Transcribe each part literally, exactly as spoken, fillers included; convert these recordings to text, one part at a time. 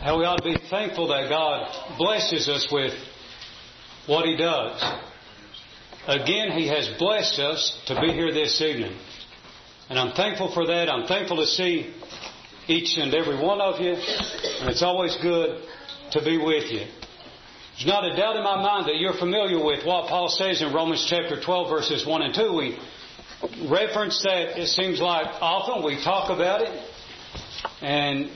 how we ought to be thankful that God blesses us with what He does. Again, He has blessed us to be here this evening. And I'm thankful for that. I'm thankful to see each and every one of you. And it's always good to be with you. There's not a doubt in my mind that you're familiar with what Paul says in Romans chapter twelve, verses one and two. We reference that, it seems like, often. We talk about it. And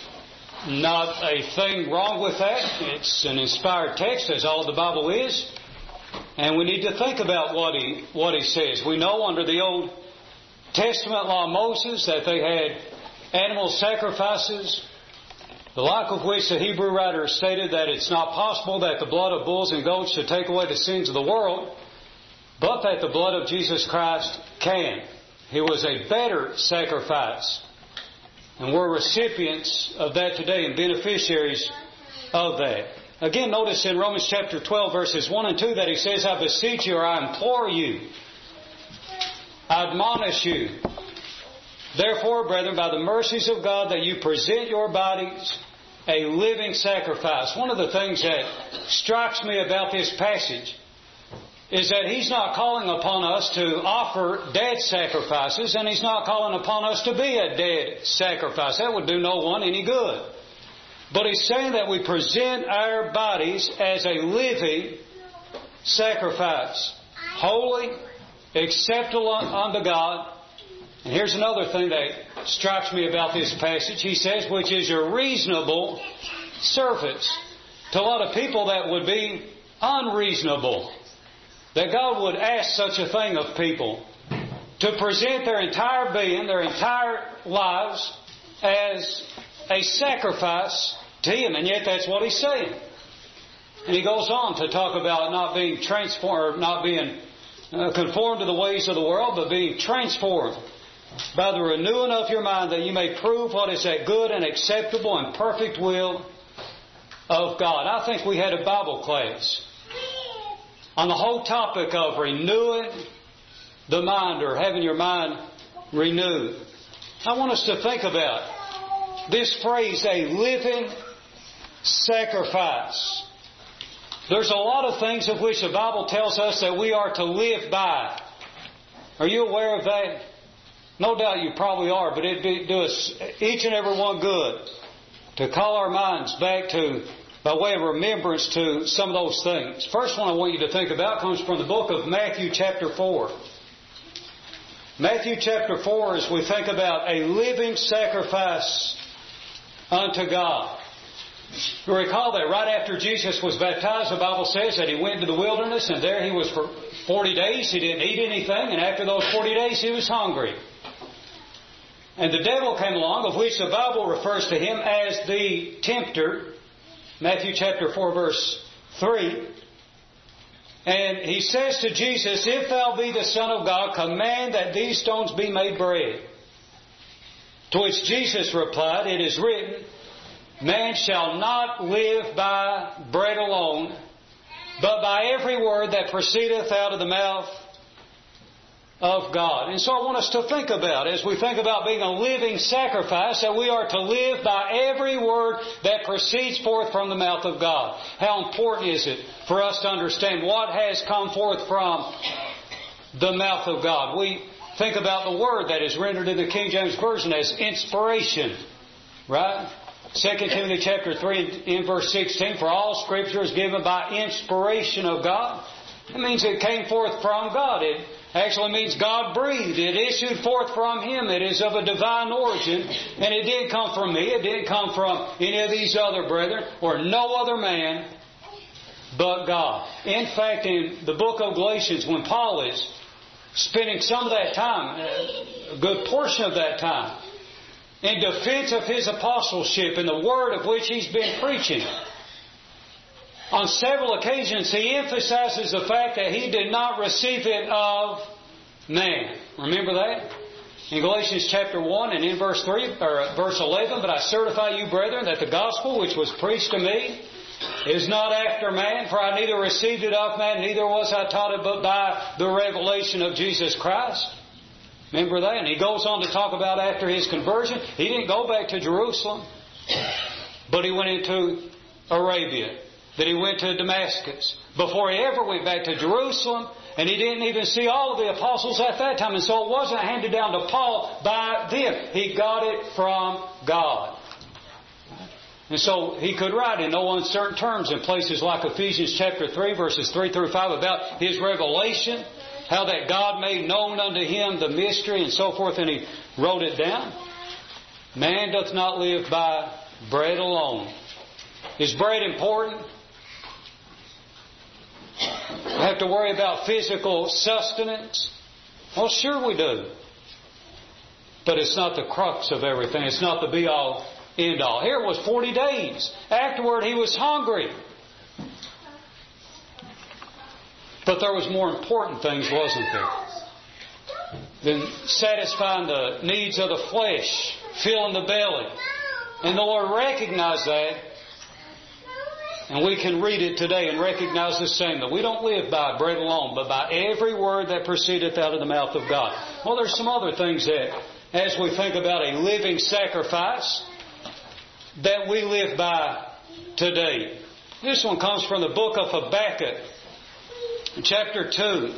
not a thing wrong with that. It's an inspired text, as all the Bible is. And we need to think about what he what he says. We know under the Old Testament law of Moses that they had animal sacrifices, the like of which the Hebrew writer stated that it's not possible that the blood of bulls and goats should take away the sins of the world, but that the blood of Jesus Christ can. He was a better sacrifice. And we're recipients of that today and beneficiaries of that. Again, notice in Romans chapter twelve, verses one and two that he says, I beseech you, or I implore you, I admonish you, therefore, brethren, by the mercies of God, that you present your bodies a living sacrifice. One of the things that strikes me about this passage is that He's not calling upon us to offer dead sacrifices, and He's not calling upon us to be a dead sacrifice. That would do no one any good. But He's saying that we present our bodies as a living sacrifice, holy, acceptable unto God. And here's another thing that strikes me about this passage. He says, which is your reasonable service. To a lot of people that would be unreasonable. That God would ask such a thing of people, to present their entire being, their entire lives, as a sacrifice to Him. And yet that's what He's saying. And He goes on to talk about not being transformed, not being uh, conformed to the ways of the world, but being transformed by the renewing of your mind, that you may prove what is that good and acceptable and perfect will of God. I think we had a Bible class on the whole topic of renewing the mind, or having your mind renewed. I want us to think about this phrase, a living sacrifice. There's a lot of things of which the Bible tells us that we are to live by. Are you aware of that? No doubt you probably are, but it'd do us, each and every one, good to call our minds back to, by way of remembrance, to some of those things. First one I want you to think about comes from the book of Matthew chapter four. Matthew chapter four, as we think about a living sacrifice unto God. You recall that right after Jesus was baptized, the Bible says that He went into the wilderness, and there He was for forty days. He didn't eat anything, and after those forty days He was hungry. And the devil came along, of which the Bible refers to him as the tempter. Matthew chapter four, verse three. And he says to Jesus, if thou be the Son of God, command that these stones be made bread. To which Jesus replied, it is written, man shall not live by bread alone, but by every word that proceedeth out of the mouth of God. And so I want us to think about, as we think about being a living sacrifice, that we are to live by every word that proceeds forth from the mouth of God. How important is it for us to understand what has come forth from the mouth of God? We think about the word that is rendered in the King James Version as inspiration. Right? Second Timothy chapter three in verse sixteen, for all Scripture is given by inspiration of God. It means it came forth from God. It actually means God breathed. It issued forth from Him. It is of a divine origin. And it didn't come from me. It didn't come from any of these other brethren or no other man but God. In fact, in the book of Galatians, when Paul is spending some of that time, a good portion of that time, in defense of his apostleship and the word of which he's been preaching, on several occasions he emphasizes the fact that he did not receive it of man. Remember that? In Galatians chapter one and in verse three or verse eleven, but I certify you, brethren, that the gospel which was preached to me is not after man, for I neither received it of man, neither was I taught it, but by the revelation of Jesus Christ. Remember that? And he goes on to talk about after his conversion, he didn't go back to Jerusalem, but he went into Arabia, that he went to Damascus, before he ever went back to Jerusalem, and he didn't even see all of the apostles at that time, and so it wasn't handed down to Paul by them. He got it from God. And so he could write in no uncertain terms in places like Ephesians chapter three, verses three through five, about his revelation, how that God made known unto him the mystery and so forth, and he wrote it down. Man doth not live by bread alone. Is bread important? We have to worry about physical sustenance? Well, sure we do. But it's not the crux of everything. It's not the be-all, end-all. Here it was forty days. Afterward, he was hungry. But there was more important things, wasn't there? Than satisfying the needs of the flesh, filling the belly. And the Lord recognized that. And we can read it today and recognize the same, that we don't live by bread alone, but by every word that proceedeth out of the mouth of God. Well, there's some other things that, as we think about a living sacrifice, that we live by today. This one comes from the book of Habakkuk, chapter two,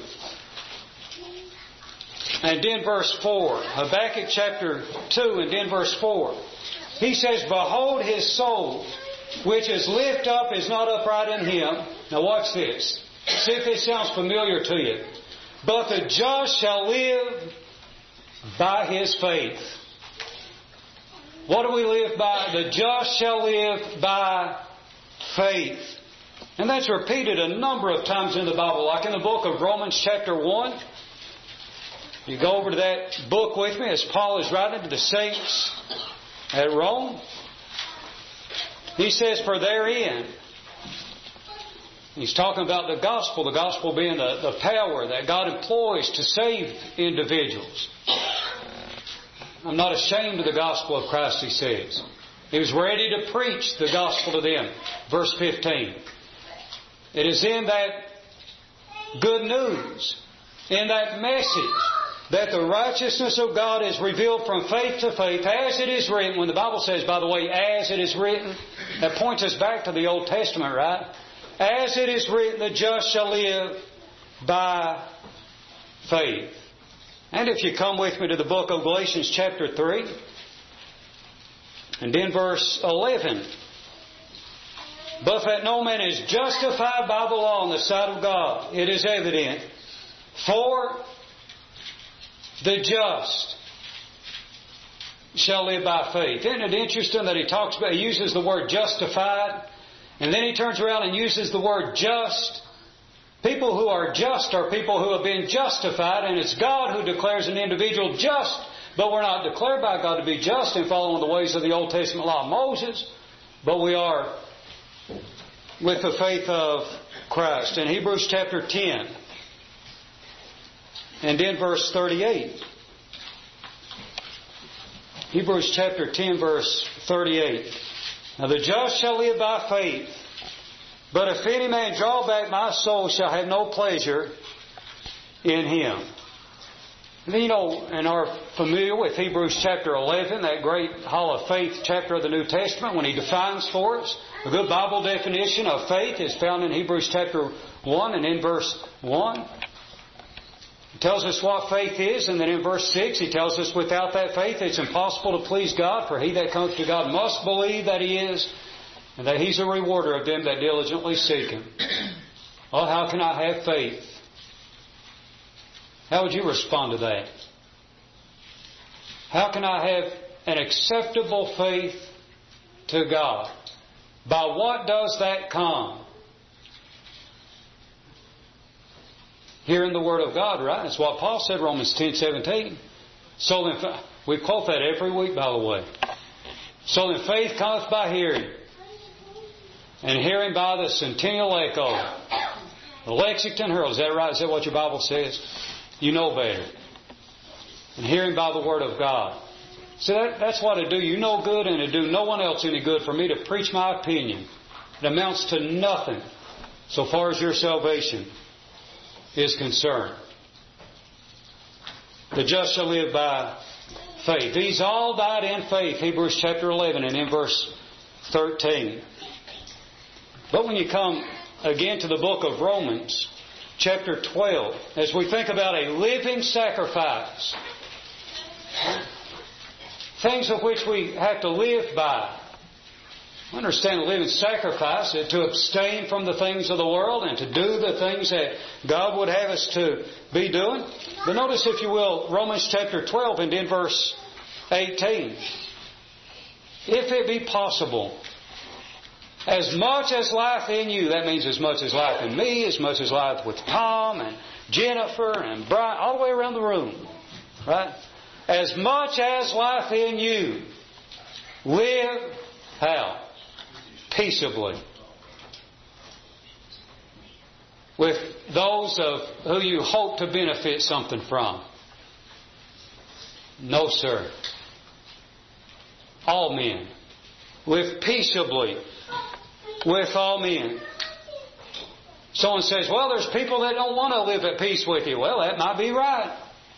and then verse four. Habakkuk chapter two and then verse four. He says, Behold, his soul, which is lift up, is not upright in him. Now watch this. See if this sounds familiar to you. But the just shall live by his faith. What do we live by? The just shall live by faith. And that's repeated a number of times in the Bible, like in the book of Romans chapter one. You go over to that book with me as Paul is writing to the saints at Rome. He says, for therein, he's talking about the gospel, the gospel being the, the power that God employs to save individuals. I'm not ashamed of the gospel of Christ, he says. He was ready to preach the gospel to them. Verse fifteen. It is in that good news, in that message, that the righteousness of God is revealed from faith to faith, as it is written. When the Bible says, by the way, as it is written, that points us back to the Old Testament, right? As it is written, the just shall live by faith. And if you come with me to the book of Galatians chapter three, and then verse eleven. But that no man is justified by the law in the sight of God, it is evident. For the just shall live by faith. Isn't it interesting that he talks about, he uses the word justified, and then he turns around and uses the word just. People who are just are people who have been justified, and it's God who declares an individual just, but we're not declared by God to be just in following the ways of the Old Testament law of Moses, but we are with the faith of Christ. In Hebrews chapter ten, and then verse thirty-eight. Hebrews chapter ten, verse thirty-eight. Now the just shall live by faith, but if any man draw back, my soul shall have no pleasure in him. And then, you know, and are familiar with Hebrews chapter eleven, that great Hall of Faith chapter of the New Testament, when he defines for us. A good Bible definition of faith is found in Hebrews chapter one and in verse one. He tells us what faith is, and then in verse six he tells us without that faith it's impossible to please God, for he that comes to God must believe that he is, and that he's a rewarder of them that diligently seek him. Well, how can I have faith? How would you respond to that? How can I have an acceptable faith to God? By what does that come? Hearing the Word of God, right? That's what Paul said, Romans ten seventeen. So then, we quote that every week, by the way. So then faith cometh by hearing, and hearing by the Centennial Echo. The Lexington Herald, is that right? Is that what your Bible says? You know better. And hearing by the Word of God. See, that, that's what it do. You know good, and it do no one else any good for me to preach my opinion. It amounts to nothing so far as your salvation is concerned. The just shall live by faith. These all died in faith, Hebrews chapter eleven and in verse thirteen. But when you come again to the book of Romans, chapter twelve, as we think about a living sacrifice, things of which we have to live by. We understand a living sacrifice is to abstain from the things of the world and to do the things that God would have us to be doing. But notice, if you will, Romans chapter twelve and in verse eighteen. If it be possible, as much as life in you, that means as much as life in me, as much as life with Tom and Jennifer and Brian, all the way around the room, right? As much as life in you, live how? Peaceably. With those of who you hope to benefit something from. No, sir. All men. Live peaceably with all men. Someone says, well, there's people that don't want to live at peace with you. Well, that might be right.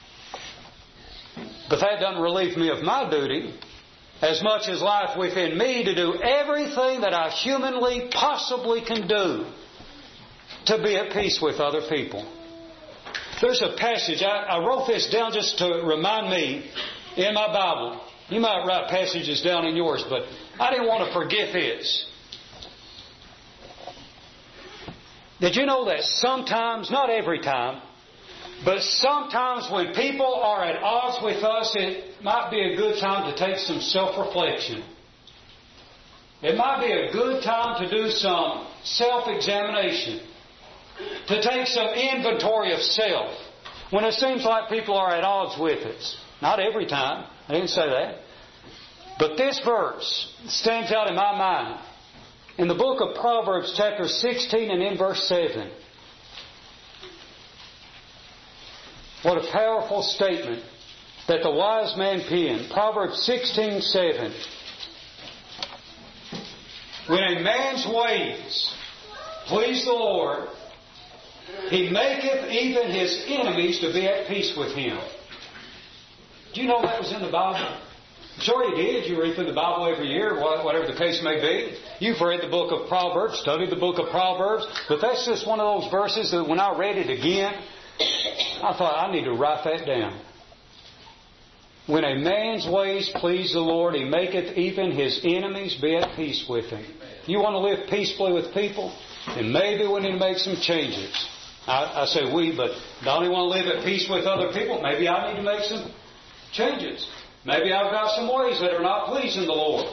But that doesn't relieve me of my duty as much as life within me to do everything that I humanly possibly can do to be at peace with other people. There's a passage, I, I wrote this down just to remind me in my Bible. You might write passages down in yours, but I didn't want to forget this. Did you know that sometimes, not every time, but sometimes when people are at odds with us, it might be a good time to take some self-reflection. It might be a good time to do some self-examination, to take some inventory of self, when it seems like people are at odds with us. Not every time. I didn't say that. But this verse stands out in my mind. In the book of Proverbs, chapter sixteen and in verse seven. What a powerful statement that the wise man penned. Proverbs sixteen seven. When a man's ways please the Lord, He maketh even his enemies to be at peace with him. Do you know that was in the Bible? I'm sure you did. You read through the Bible every year, whatever the case may be. You've read the book of Proverbs, studied the book of Proverbs. But that's just one of those verses that when I read it again, I thought, I need to write that down. When a man's ways please the Lord, He maketh even his enemies be at peace with him. You want to live peacefully with people? Then maybe we need to make some changes. I, I say we, but don't you want to live at peace with other people? Maybe I need to make some changes. Maybe I've got some ways that are not pleasing the Lord.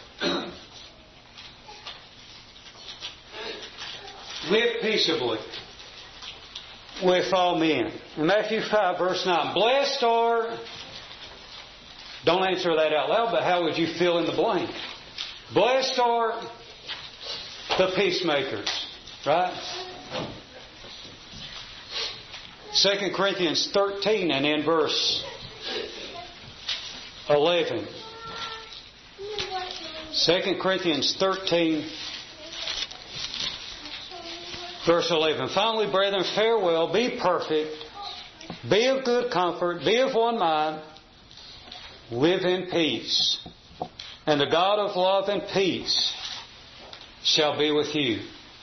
Live peaceably with all men. In Matthew five, verse nine, blessed are... Don't answer that out loud, but how would you fill in the blank? Blessed are the peacemakers. Right? Second Corinthians thirteen and in verse eleven. Second Corinthians thirteen, verse eleven. Finally, brethren, farewell, be perfect, be of good comfort, be of one mind, live in peace. And the God of love and peace shall be with you.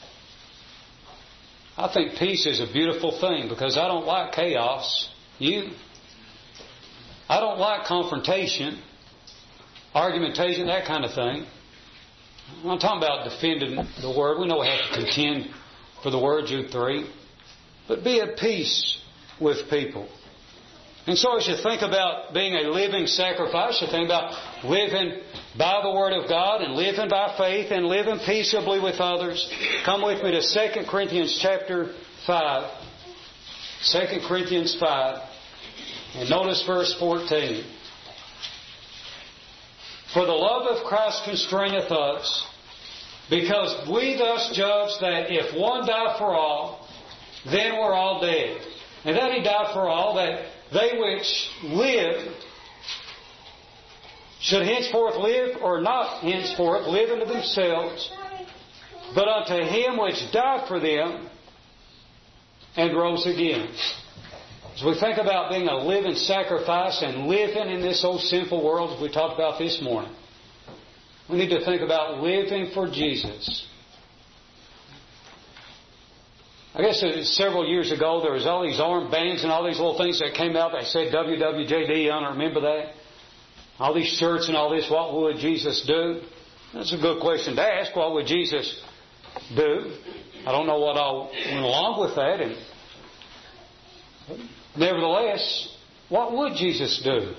I think peace is a beautiful thing because I don't like chaos. You? I don't like confrontation, argumentation, that kind of thing. I'm not talking about defending the Word. We know we have to contend for the Word, Jude three. But be at peace with people. And so as you think about being a living sacrifice, you think about living by the Word of God and living by faith and living peaceably with others. Come with me to Second Corinthians chapter five. Second Corinthians five. And notice verse fourteen. For the love of Christ constraineth us, because we thus judge that if one died for all, then we're all dead. And that He died for all, that they which live should henceforth live, or not henceforth live unto themselves, but unto Him which died for them and rose again. As we think about being a living sacrifice and living in this old sinful world as we talked about this morning, We need to think about living for Jesus. I guess it was several years ago there was all these armbands and all these little things that came out that said W W J D on it. Remember that? All these shirts and all this. What would Jesus do? That's a good question to ask. What would Jesus do? I don't know what all went along with that. And nevertheless, what would Jesus do?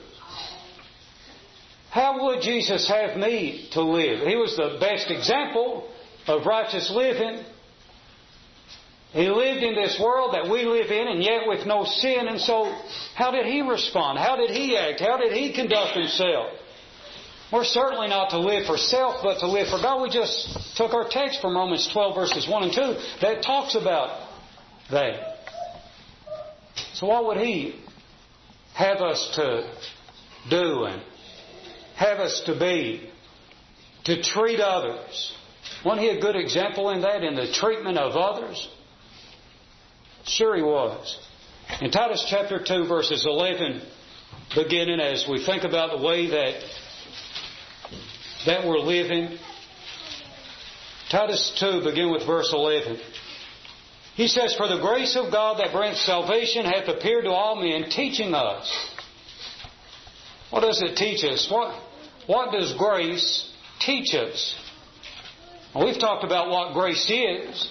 How would Jesus have me to live? He was the best example of righteous living. He lived in this world that we live in, and yet with no sin. And so, how did He respond? How did He act? How did He conduct Himself? We're certainly not to live for self, but to live for God. We just took our text from Romans twelve, verses one and two, that talks about that. So what would He have us to do and have us to be? To treat others. Wasn't He a good example in that, in the treatment of others? Sure He was. In Titus chapter two, verses eleven, beginning, as we think about the way that that we're living. Titus two, begin with verse eleven. He says, "For the grace of God that bringeth salvation hath appeared to all men, teaching us." What does it teach us? What, what does grace teach us? Well, we've talked about what grace is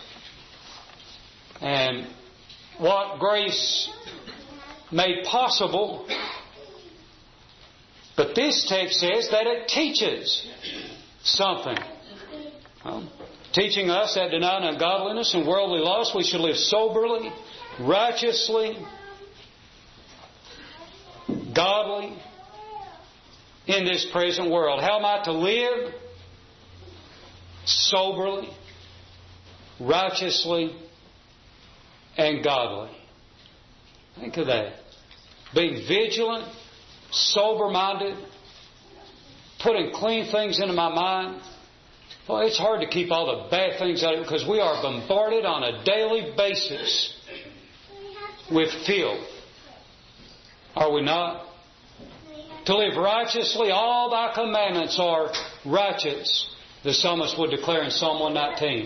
and what grace made possible. But this text says that it teaches something. Well, teaching us that denying ungodliness and worldly lust, we should live soberly, righteously, godly in this present world. How am I to live? Soberly, righteously, and godly. Think of that. Being vigilant, sober-minded, putting clean things into my mind. Well, it's hard to keep all the bad things out of it because we are bombarded on a daily basis with filth. Are we not? To live righteously, all Thy commandments are righteous, the psalmist would declare in Psalm one nineteen.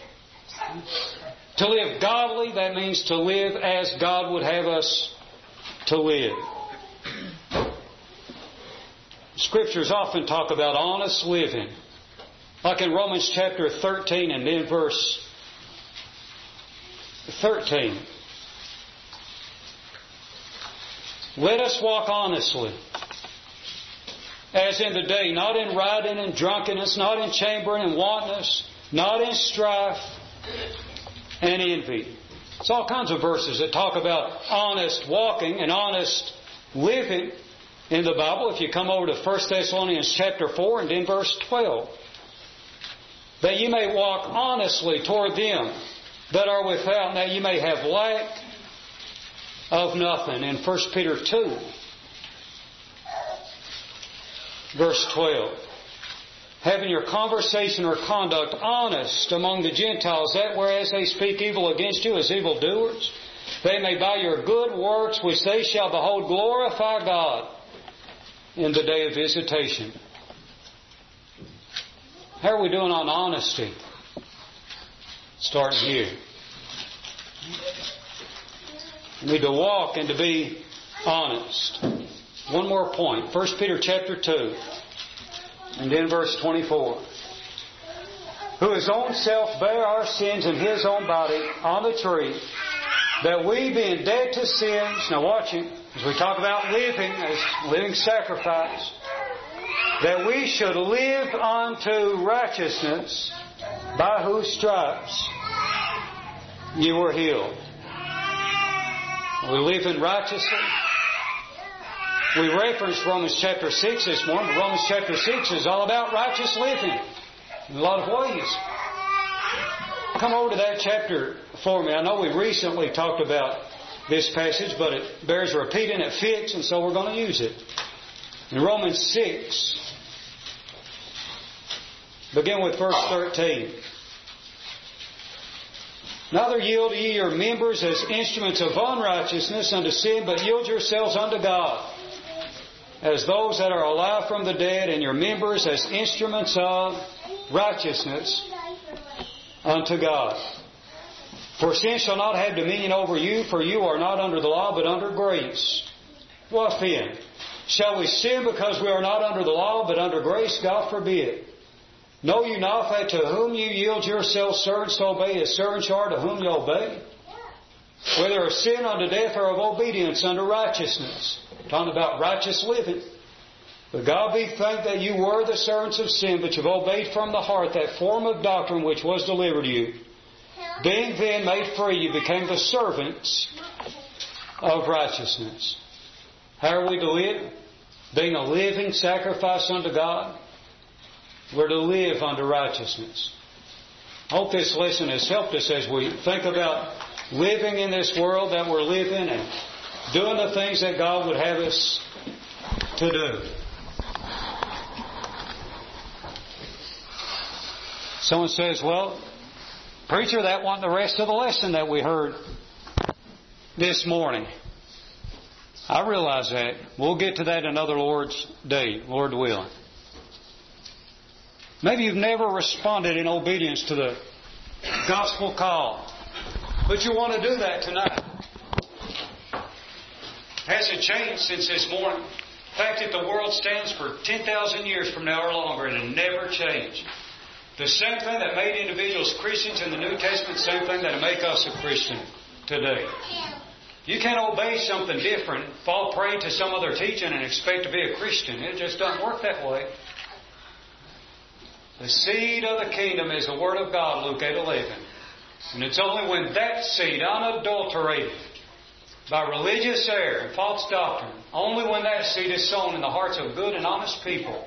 To live godly, that means to live as God would have us to live. Scriptures often talk about honest living. Like in Romans chapter thirteen and then verse thirteen. Let us walk honestly, as in the day, not in rioting and drunkenness, not in chambering and wantonness, not in strife and envy. It's all kinds of verses that talk about honest walking and honest living in the Bible. If you come over to First Thessalonians chapter four and then verse twelve. That you may walk honestly toward them that are without, and that you may have lack of nothing. In First Peter two, verse twelve. Having your conversation or conduct honest among the Gentiles, that whereas they speak evil against you as evildoers, they may by your good works which they shall behold glorify God in the day of visitation. How are we doing on honesty? Starting here. We need to walk and to be honest. One more point. First Peter chapter two. And then verse twenty-four. Who his own self bare our sins in his own body on the tree, that we being dead to sins, now watching, as we talk about living as living sacrifice, that we should live unto righteousness, by whose stripes you were healed. We live in righteously. We referenced Romans chapter six this morning, but Romans chapter six is all about righteous living in a lot of ways. Come over to that chapter for me. I know we recently talked about this passage, but it bears repeating. It fits, and so we're going to use it. In Romans six, begin with verse thirteen. Neither yield ye your members as instruments of unrighteousness unto sin, but yield yourselves unto God. as those that are alive from the dead, and your members as instruments of righteousness unto God. For sin shall not have dominion over you, for you are not under the law, but under grace. What then? Shall we sin because we are not under the law, but under grace? God forbid. Know you not that to whom you yield yourselves servants to obey, as servants are to whom you obey? Whether of sin unto death or of obedience unto righteousness. Talking about righteous living. But God be thanked that you were the servants of sin, but you've obeyed from the heart that form of doctrine which was delivered you. Being then made free, you became the servants of righteousness. How are we to live? Being a living sacrifice unto God. We're to live unto righteousness. I hope this lesson has helped us as we think about living in this world that we're living and doing the things that God would have us to do. Someone says, well, preacher, that wasn't the rest of the lesson that we heard this morning. I realize that. We'll get to that another Lord's day, Lord willing. Maybe you've never responded in obedience to the gospel call, but you want to do that tonight. Hasn't changed since this morning. The fact that the world stands for ten thousand years from now or longer, and it'll never change. The same thing that made individuals Christians in the New Testament, same thing that'll make us a Christian today. You can't obey something different, fall prey to some other teaching, and expect to be a Christian. It just doesn't work that way. The seed of the kingdom is the Word of God, Luke eight eleven. And it's only when that seed, unadulterated by religious error and false doctrine, only when that seed is sown in the hearts of good and honest people,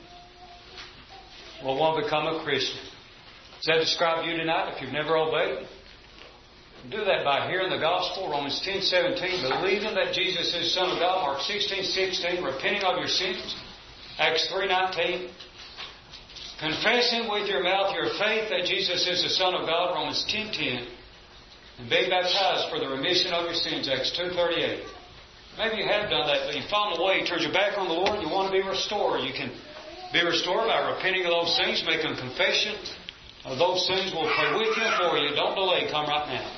will one become a Christian. Does that describe you tonight if you've never obeyed? Do that by hearing the gospel, Romans ten seventeen, believing that Jesus is the Son of God, Mark sixteen sixteen, repenting of your sins, Acts three nineteen, confessing with your mouth your faith that Jesus is the Son of God, Romans ten ten, and being baptized for the remission of your sins, Acts two thirty-eight. Maybe you have done that, but you've fallen away, turned your back on the Lord, you want to be restored. You can be restored by repenting of those things, making confession of those sins. We'll pray with you and for you. Don't delay. Come right now.